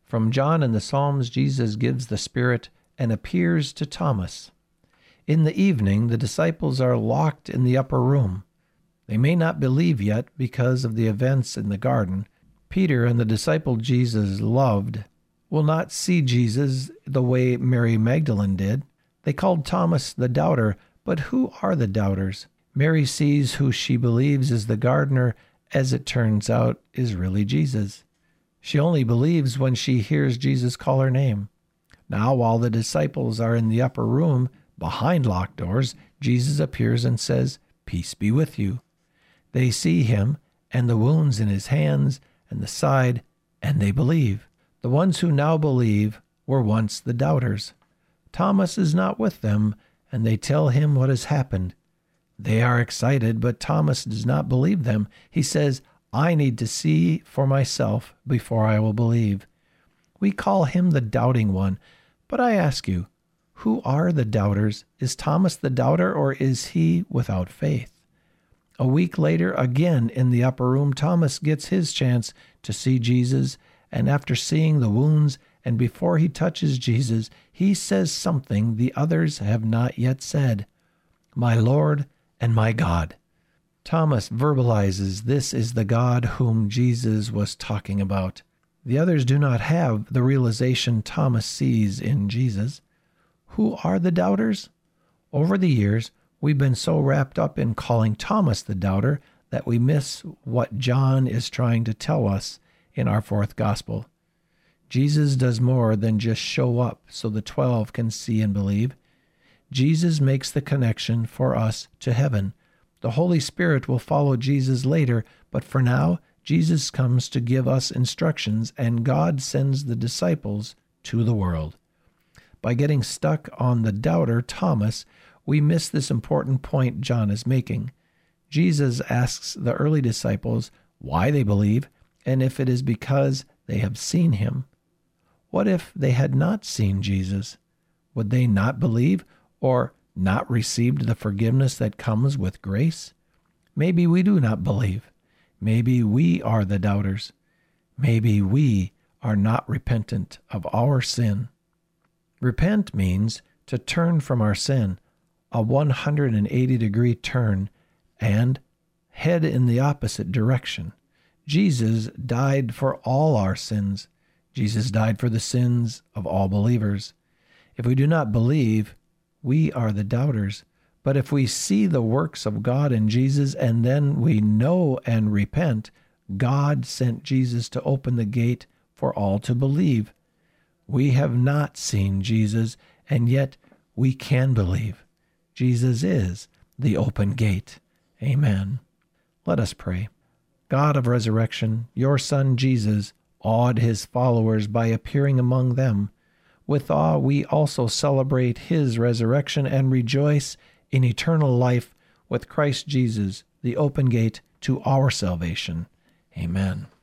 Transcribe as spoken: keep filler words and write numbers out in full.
From John and the Psalms, Jesus gives the Spirit and appears to Thomas. In the evening, the disciples are locked in the upper room. They may not believe yet because of the events in the garden. Peter and the disciple Jesus loved will not see Jesus the way Mary Magdalene did. They called Thomas the doubter, but who are the doubters? Mary sees who she believes is the gardener, as it turns out, is really Jesus. She only believes when she hears Jesus call her name. Now, while the disciples are in the upper room, behind locked doors, Jesus appears and says, "Peace be with you." They see him and the wounds in his hands and the side, and they believe. The ones who now believe were once the doubters. Thomas is not with them, and they tell him what has happened. They are excited, but Thomas does not believe them. He says, "I need to see for myself before I will believe." We call him the doubting one, but I ask you, who are the doubters? Is Thomas the doubter, or is he without faith? A week later, again in the upper room, Thomas gets his chance to see Jesus, and after seeing the wounds and before he touches Jesus, he says something the others have not yet said, "My Lord and my God." Thomas verbalizes this is the God whom Jesus was talking about. The others do not have the realization Thomas sees in Jesus. Who are the doubters? Over the years, we've been so wrapped up in calling Thomas the doubter that we miss what John is trying to tell us in our fourth gospel. Jesus does more than just show up so the twelve can see and believe. Jesus makes the connection for us to heaven. The Holy Spirit will follow Jesus later, but for now, Jesus comes to give us instructions, and God sends the disciples to the world. By getting stuck on the doubter, Thomas, we miss this important point John is making. Jesus asks the early disciples why they believe, and if it is because they have seen him. What if they had not seen Jesus? Would they not believe or not received the forgiveness that comes with grace? Maybe we do not believe. Maybe we are the doubters. Maybe we are not repentant of our sin. Repent means to turn from our sin, a one hundred eighty degree turn, and head in the opposite direction. Jesus died for all our sins. Jesus died for the sins of all believers. If we do not believe, we are the doubters. But if we see the works of God in Jesus and then we know and repent, God sent Jesus to open the gate for all to believe. We have not seen Jesus, and yet we can believe. Jesus is the open gate. Amen. Let us pray. God of resurrection, your Son Jesus awed his followers by appearing among them. With awe, we also celebrate his resurrection and rejoice in eternal life with Christ Jesus, the open gate to our salvation. Amen.